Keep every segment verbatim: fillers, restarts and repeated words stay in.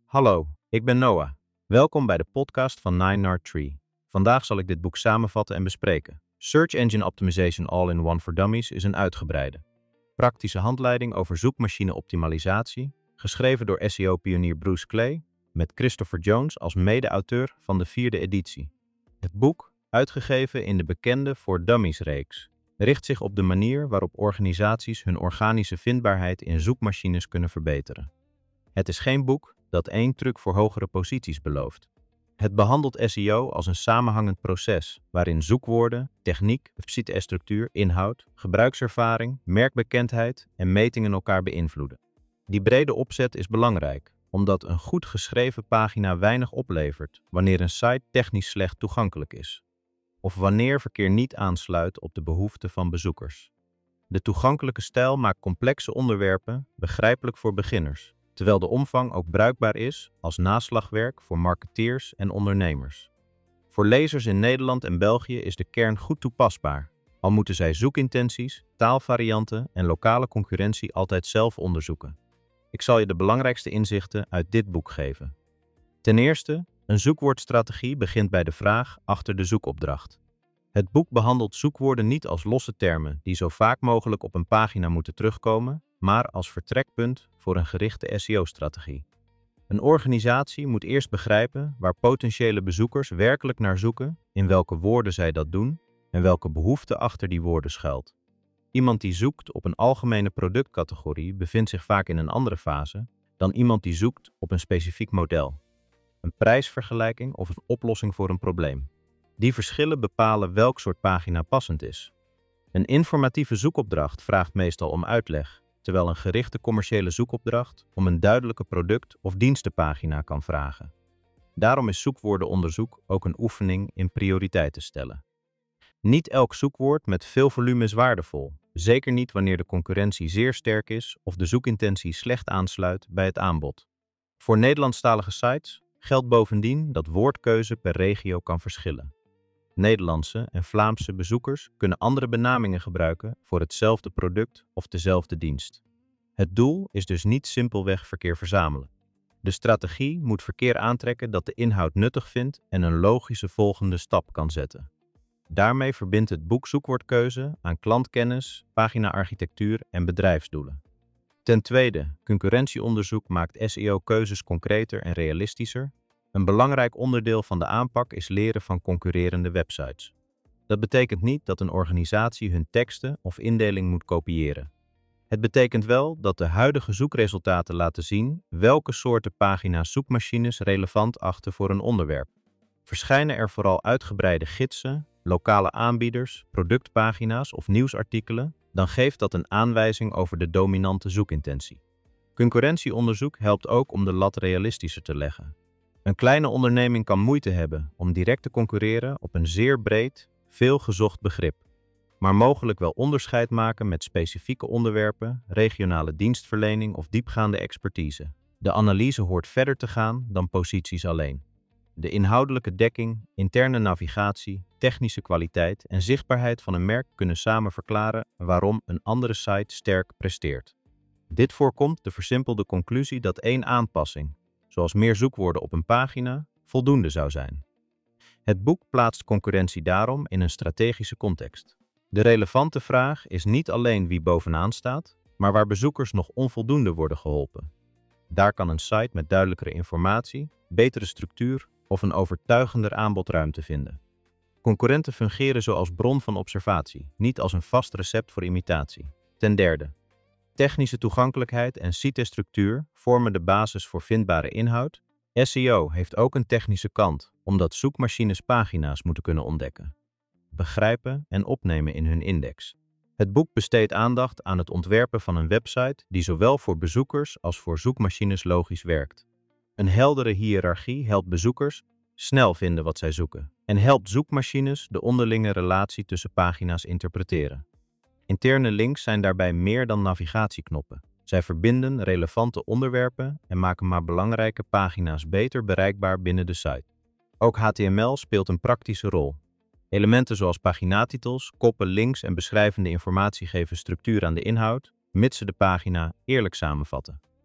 Hallo, ik ben Noah. Welkom bij de podcast van Nine Nard Tree. Vandaag zal ik dit boek samenvatten en bespreken. Search Engine Optimization All-in-One for Dummies is een uitgebreide, praktische handleiding over zoekmachine-optimalisatie, geschreven door S E O-pionier Bruce Clay, met Christopher Jones als mede-auteur van de vierde editie. Het boek, uitgegeven in de bekende For Dummies-reeks, richt zich op de manier waarop organisaties hun organische vindbaarheid in zoekmachines kunnen verbeteren. Het is geen boek dat één truc voor hogere posities belooft. Het behandelt S E O als een samenhangend proces waarin zoekwoorden, techniek, website-structuur, inhoud, gebruikservaring, merkbekendheid en metingen elkaar beïnvloeden. Die brede opzet is belangrijk, omdat een goed geschreven pagina weinig oplevert wanneer een site technisch slecht toegankelijk is, of wanneer verkeer niet aansluit op de behoeften van bezoekers. De toegankelijke stijl maakt complexe onderwerpen begrijpelijk voor beginners, terwijl de omvang ook bruikbaar is als naslagwerk voor marketeers en ondernemers. Voor lezers in Nederland en België is de kern goed toepasbaar, al moeten zij zoekintenties, taalvarianten en lokale concurrentie altijd zelf onderzoeken. Ik zal je de belangrijkste inzichten uit dit boek geven. Ten eerste, een zoekwoordstrategie begint bij de vraag achter de zoekopdracht. Het boek behandelt zoekwoorden niet als losse termen die zo vaak mogelijk op een pagina moeten terugkomen, maar als vertrekpunt voor een gerichte S E O-strategie. Een organisatie moet eerst begrijpen waar potentiële bezoekers werkelijk naar zoeken, in welke woorden zij dat doen en welke behoefte achter die woorden schuilt. Iemand die zoekt op een algemene productcategorie bevindt zich vaak in een andere fase dan iemand die zoekt op een specifiek model, een prijsvergelijking of een oplossing voor een probleem. Die verschillen bepalen welk soort pagina passend is. Een informatieve zoekopdracht vraagt meestal om uitleg, terwijl een gerichte commerciële zoekopdracht om een duidelijke product- of dienstenpagina kan vragen. Daarom is zoekwoordenonderzoek ook een oefening in prioriteiten stellen. Niet elk zoekwoord met veel volume is waardevol, zeker niet wanneer de concurrentie zeer sterk is of de zoekintentie slecht aansluit bij het aanbod. Voor Nederlandstalige sites geldt bovendien dat woordkeuze per regio kan verschillen. Nederlandse en Vlaamse bezoekers kunnen andere benamingen gebruiken voor hetzelfde product of dezelfde dienst. Het doel is dus niet simpelweg verkeer verzamelen. De strategie moet verkeer aantrekken dat de inhoud nuttig vindt en een logische volgende stap kan zetten. Daarmee verbindt het boek zoekwoordkeuze aan klantkennis, pagina-architectuur en bedrijfsdoelen. Ten tweede, concurrentieonderzoek maakt S E O-keuzes concreter en realistischer. Een belangrijk onderdeel van de aanpak is leren van concurrerende websites. Dat betekent niet dat een organisatie hun teksten of indeling moet kopiëren. Het betekent wel dat de huidige zoekresultaten laten zien welke soorten pagina's zoekmachines relevant achten voor een onderwerp. Verschijnen er vooral uitgebreide gidsen, lokale aanbieders, productpagina's of nieuwsartikelen, dan geeft dat een aanwijzing over de dominante zoekintentie. Concurrentieonderzoek helpt ook om de lat realistischer te leggen. Een kleine onderneming kan moeite hebben om direct te concurreren op een zeer breed, veel gezocht begrip, maar mogelijk wel onderscheid maken met specifieke onderwerpen, regionale dienstverlening of diepgaande expertise. De analyse hoort verder te gaan dan posities alleen. De inhoudelijke dekking, interne navigatie, technische kwaliteit en zichtbaarheid van een merk kunnen samen verklaren waarom een andere site sterk presteert. Dit voorkomt de versimpelde conclusie dat één aanpassing, zoals meer zoekwoorden op een pagina, voldoende zou zijn. Het boek plaatst concurrentie daarom in een strategische context. De relevante vraag is niet alleen wie bovenaan staat, maar waar bezoekers nog onvoldoende worden geholpen. Daar kan een site met duidelijkere informatie, betere structuur of een overtuigender aanbod ruimte vinden. Concurrenten fungeren zo als bron van observatie, niet als een vast recept voor imitatie. Ten derde, technische toegankelijkheid en sitestructuur vormen de basis voor vindbare inhoud. S E O heeft ook een technische kant, omdat zoekmachines pagina's moeten kunnen ontdekken, begrijpen en opnemen in hun index. Het boek besteedt aandacht aan het ontwerpen van een website die zowel voor bezoekers als voor zoekmachines logisch werkt. Een heldere hiërarchie helpt bezoekers snel vinden wat zij zoeken en helpt zoekmachines de onderlinge relatie tussen pagina's interpreteren. Interne links zijn daarbij meer dan navigatieknoppen. Zij verbinden relevante onderwerpen en maken maar belangrijke pagina's beter bereikbaar binnen de site. Ook H T M L speelt een praktische rol. Elementen zoals paginatitels, koppen, links en beschrijvende informatie geven structuur aan de inhoud, mits ze de pagina eerlijk samenvatten.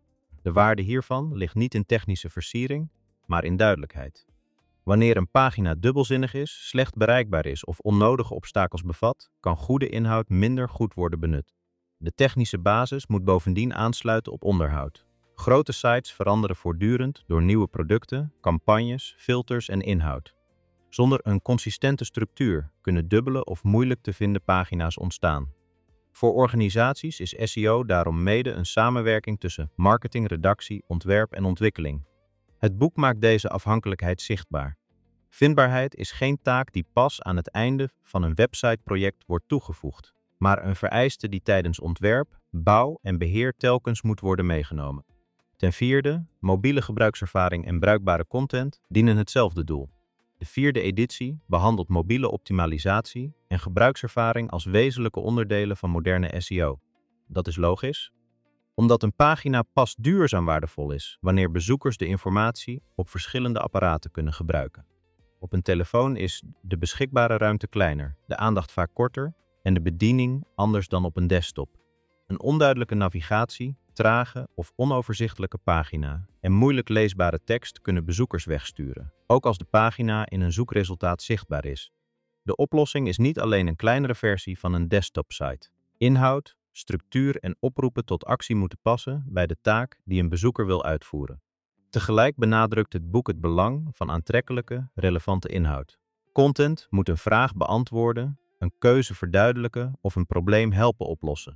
De waarde hiervan ligt niet in technische versiering, maar in duidelijkheid. Wanneer een pagina dubbelzinnig is, slecht bereikbaar is of onnodige obstakels bevat, kan goede inhoud minder goed worden benut. De technische basis moet bovendien aansluiten op onderhoud. Grote sites veranderen voortdurend door nieuwe producten, campagnes, filters en inhoud. Zonder een consistente structuur kunnen dubbele of moeilijk te vinden pagina's ontstaan. Voor organisaties is S E O daarom mede een samenwerking tussen marketing, redactie, ontwerp en ontwikkeling. Het boek maakt deze afhankelijkheid zichtbaar. Vindbaarheid is geen taak die pas aan het einde van een websiteproject wordt toegevoegd, maar een vereiste die tijdens ontwerp, bouw en beheer telkens moet worden meegenomen. Ten vierde, mobiele gebruikservaring en bruikbare content dienen hetzelfde doel. De vierde editie behandelt mobiele optimalisatie en gebruikservaring als wezenlijke onderdelen van moderne S E O. Dat is logisch, omdat een pagina pas duurzaam waardevol is wanneer bezoekers de informatie op verschillende apparaten kunnen gebruiken. Op een telefoon is de beschikbare ruimte kleiner, de aandacht vaak korter en de bediening anders dan op een desktop. Een onduidelijke navigatie, trage of onoverzichtelijke pagina en moeilijk leesbare tekst kunnen bezoekers wegsturen, ook als de pagina in een zoekresultaat zichtbaar is. De oplossing is niet alleen een kleinere versie van een desktop-site. Inhoud, structuur en oproepen tot actie moeten passen bij de taak die een bezoeker wil uitvoeren. Tegelijk benadrukt het boek het belang van aantrekkelijke, relevante inhoud. Content moet een vraag beantwoorden, een keuze verduidelijken of een probleem helpen oplossen.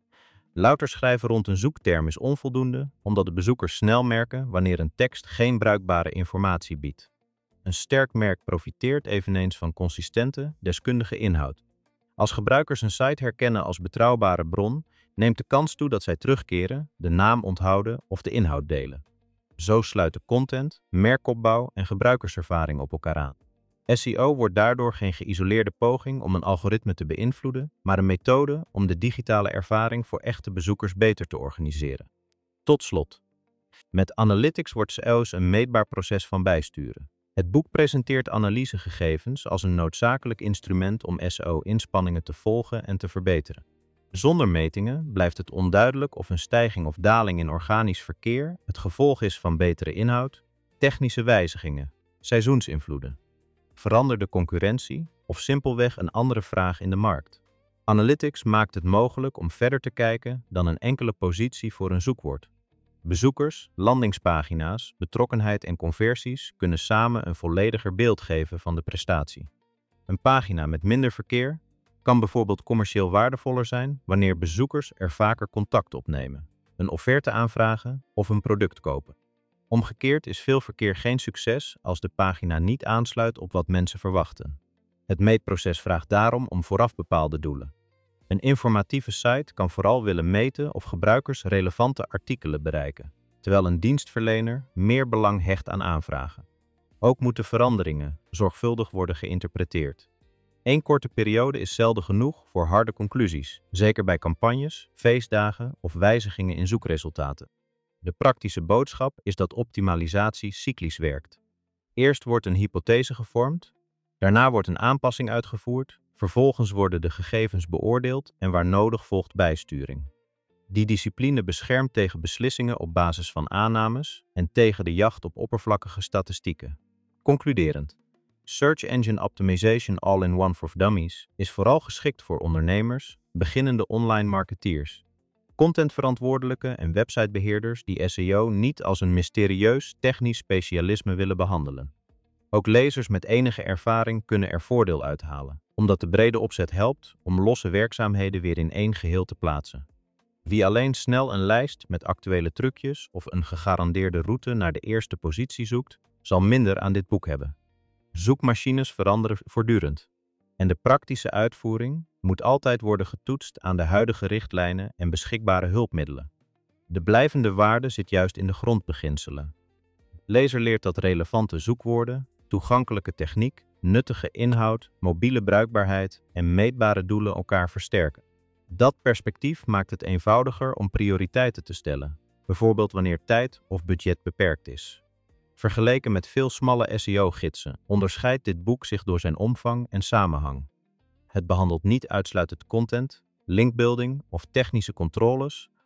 Louter schrijven rond een zoekterm is onvoldoende, omdat de bezoekers snel merken wanneer een tekst geen bruikbare informatie biedt. Een sterk merk profiteert eveneens van consistente, deskundige inhoud. Als gebruikers een site herkennen als betrouwbare bron, neemt de kans toe dat zij terugkeren, de naam onthouden of de inhoud delen. Zo sluiten content, merkopbouw en gebruikerservaring op elkaar aan. S E O wordt daardoor geen geïsoleerde poging om een algoritme te beïnvloeden, maar een methode om de digitale ervaring voor echte bezoekers beter te organiseren. Tot slot. Met Analytics wordt S E O een meetbaar proces van bijsturen. Het boek presenteert analysegegevens als een noodzakelijk instrument om S E O-inspanningen te volgen en te verbeteren. Zonder metingen blijft het onduidelijk of een stijging of daling in organisch verkeer het gevolg is van betere inhoud, technische wijzigingen, seizoensinvloeden, veranderde concurrentie of simpelweg een andere vraag in de markt. Analytics maakt het mogelijk om verder te kijken dan een enkele positie voor een zoekwoord. Bezoekers, landingspagina's, betrokkenheid en conversies kunnen samen een vollediger beeld geven van de prestatie. Een pagina met minder verkeer kan bijvoorbeeld commercieel waardevoller zijn wanneer bezoekers er vaker contact opnemen, een offerte aanvragen of een product kopen. Omgekeerd is veel verkeer geen succes als de pagina niet aansluit op wat mensen verwachten. Het meetproces vraagt daarom om vooraf bepaalde doelen. Een informatieve site kan vooral willen meten of gebruikers relevante artikelen bereiken, terwijl een dienstverlener meer belang hecht aan aanvragen. Ook moeten veranderingen zorgvuldig worden geïnterpreteerd. Eén korte periode is zelden genoeg voor harde conclusies, zeker bij campagnes, feestdagen of wijzigingen in zoekresultaten. De praktische boodschap is dat optimalisatie cyclisch werkt. Eerst wordt een hypothese gevormd, daarna wordt een aanpassing uitgevoerd, vervolgens worden de gegevens beoordeeld en waar nodig volgt bijsturing. Die discipline beschermt tegen beslissingen op basis van aannames en tegen de jacht op oppervlakkige statistieken. Concluderend. Search Engine Optimization All-in-One for Dummies is vooral geschikt voor ondernemers, beginnende online marketeers, contentverantwoordelijken en websitebeheerders die S E O niet als een mysterieus technisch specialisme willen behandelen. Ook lezers met enige ervaring kunnen er voordeel uithalen, omdat de brede opzet helpt om losse werkzaamheden weer in één geheel te plaatsen. Wie alleen snel een lijst met actuele trucjes of een gegarandeerde route naar de eerste positie zoekt, zal minder aan dit boek hebben. Zoekmachines veranderen voortdurend en de praktische uitvoering moet altijd worden getoetst aan de huidige richtlijnen en beschikbare hulpmiddelen. De blijvende waarde zit juist in de grondbeginselen. Lezer leert dat relevante zoekwoorden, toegankelijke techniek, nuttige inhoud, mobiele bruikbaarheid en meetbare doelen elkaar versterken. Dat perspectief maakt het eenvoudiger om prioriteiten te stellen, bijvoorbeeld wanneer tijd of budget beperkt is. Vergeleken met veel smalle S E O-gidsen onderscheidt dit boek zich door zijn omvang en samenhang. Het behandelt niet uitsluitend content, linkbuilding of technische controles,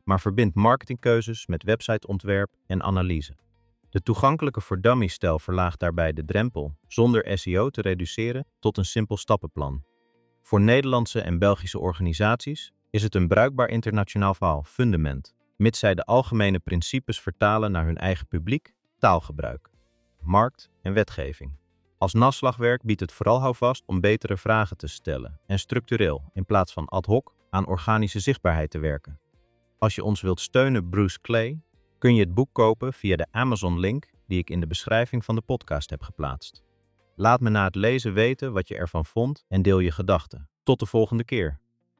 maar verbindt marketingkeuzes met websiteontwerp en analyse. De toegankelijke voor Dummies-stijl verlaagt daarbij de drempel, zonder S E O te reduceren, tot een simpel stappenplan. Voor Nederlandse en Belgische organisaties is het een bruikbaar internationaal verhaal fundament, mits zij de algemene principes vertalen naar hun eigen publiek, taalgebruik, markt en wetgeving. Als naslagwerk biedt het vooral houvast om betere vragen te stellen en structureel, in plaats van ad hoc, aan organische zichtbaarheid te werken. Als je ons wilt steunen, Bruce Clay, kun je het boek kopen via de Amazon-link die ik in de beschrijving van de podcast heb geplaatst. Laat me na het lezen weten wat je ervan vond en deel je gedachten. Tot de volgende keer.